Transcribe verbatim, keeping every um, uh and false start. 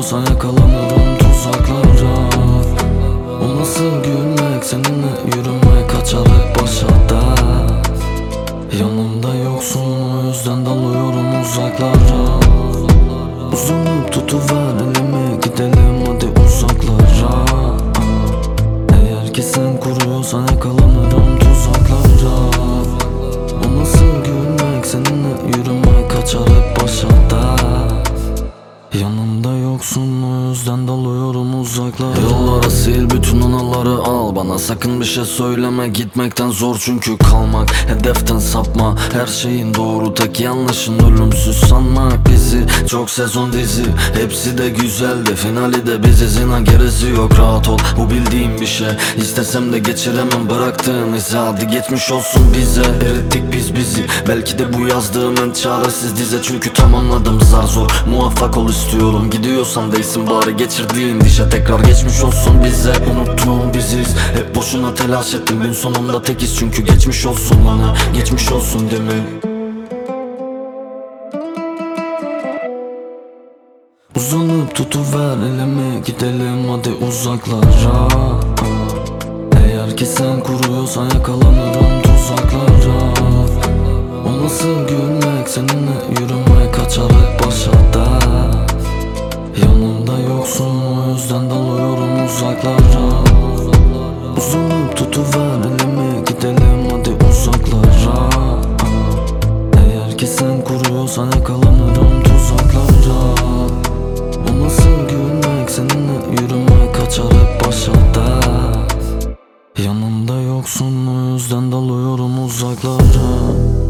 kuruyorsan yakalanırım tuzaklara. O nasıl gülmek, seninle yürümek, kaçar hep başarda. Yanımda yoksun, o yüzden dalıyorum uzaklara. Uzanıp tutuver elimi, gidelim hadi uzaklara. Eğer ki sen kuruyorsan yakalanırım tuzaklara. O nasıl gülmek, seninle yürümek, kaçar hep başarda. Yanımda yoksun, o yüzden dalıyorum uzaklara. Yollara sil bütün anıları, al bana sakın bir şey söyleme. Gitmekten zor çünkü kalmak, hedeften sapma. Her şeyin doğru, tek yanlışın ölümsüz sanmak. Bizi çok sezon dizi, hepsi de güzeldi, finali de biziz, inan gerisi yok. Rahat ol, bu bildiğim bir şey. İstesem de geçiremem bıraktığın izi. Hadi geçmiş olsun bize, erittik biz bizi. Belki de bu yazdığım en çaresiz dize. Çünkü tamamladım zar zor, muvaffak ol istiyorum. Gidiyorsan değsin bari geçirdiğin dişe. Tekrar geçmiş olsun bize, unuttuğum biziz. Hep boşuna telaş ettim, gün sonunda tekiz. Çünkü geçmiş olsun bana, geçmiş olsun değil mi? Uzanıp tutuver elimi, gidelim hadi uzaklara. Eğer ki sen kuruyorsan yakalanırım tuzaklara. O nasıl gülmek, seninle yürümek, kaçar hep başarda. Yanımda yoksun, o yüzden dalıyorum uzaklara. Uzanıp tutuver elimi, gidelim hadi uzaklara. Eğer ki sen kuruyorsan yakalanırım tuzaklara. O nasıl gülmek, seninle yürümek, kaçar hep başarda. Yanımda yoksun, o yüzden dalıyorum uzaklara.